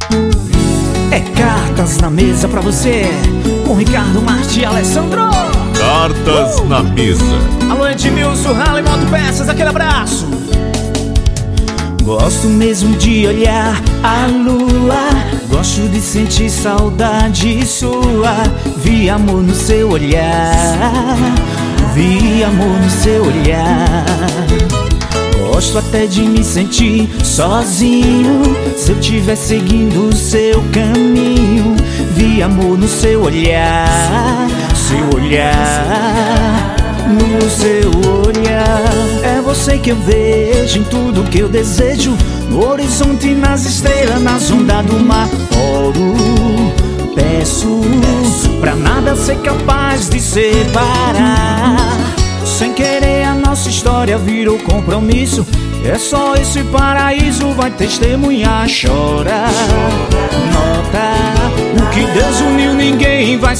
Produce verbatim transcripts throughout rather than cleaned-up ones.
É Cartas na Mesa pra você, com Ricardo Martins e Alessandro. Cartas uh! na Mesa. Alô, Edmilson, Rally Motopeças, aquele abraço. Gosto mesmo de olhar a lua, gosto de sentir saudade sua. Vi amor no seu olhar, vi amor no seu olhar. Gosto até de me sentir sozinho se eu estiver seguindo o seu caminho. Vi amor no seu olhar, seu olhar, no seu olhar. É você que eu vejo em tudo que eu desejo, no horizonte, nas estrelas, nas ondas do mar. Oro, peço, pra nada ser capaz de separar. Sem querer a nossa história virou compromisso. É só esse paraíso, vai testemunhar, chora. Nota, o que Deus uniu ninguém vai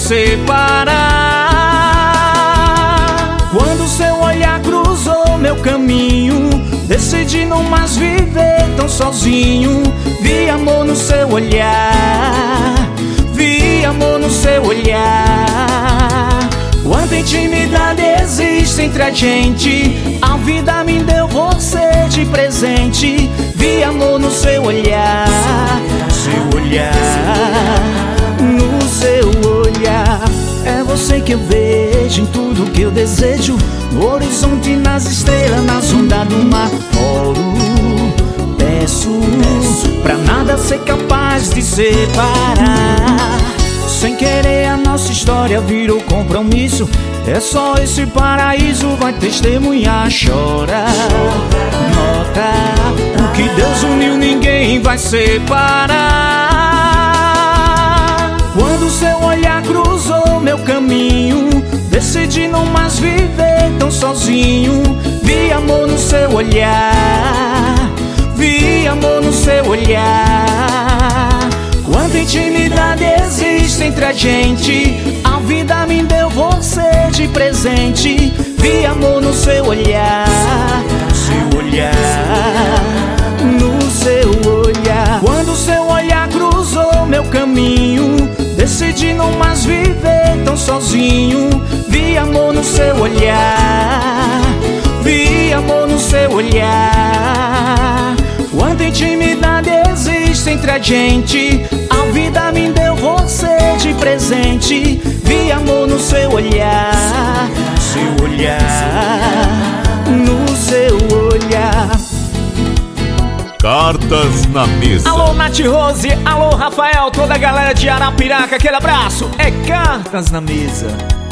separar. Quando seu olhar cruzou meu caminho, decidi não mais viver tão sozinho. Vi amor no seu olhar, vi amor no seu olhar. Quanta intimidade existe entre a gente, a vida me deu você de presente. Vi amor no seu olhar, seu olhar, no seu olhar. É você que eu vejo em tudo que eu desejo, no horizonte, nas estrelas, nas ondas do mar. Oro, peço, pra nada ser capaz de separar. Sem querer a nossa história virou compromisso. É só esse paraíso, vai testemunhar, chora. Nota, o que Deus uniu ninguém vai separar. Quando seu olhar cruzou meu caminho, decidi não mais viver tão sozinho. Vi amor no seu olhar, vi amor no seu olhar. Quanta intimidade existe entre a gente, a vida me deu você de presente. Vi amor no seu olhar, seu olhar, no seu olhar. Quando seu olhar cruzou meu caminho, decidi não mais viver tão sozinho. Vi amor no seu olhar, vi amor no seu olhar. Quanta intimidade existe entre a gente, a vida me deu você de presente. Vi amor no seu olhar, seu olhar, no seu olhar. Cartas na Mesa. Alô, Nath Rose, alô, Rafael, toda a galera de Arapiraca, aquele abraço. É Cartas na Mesa.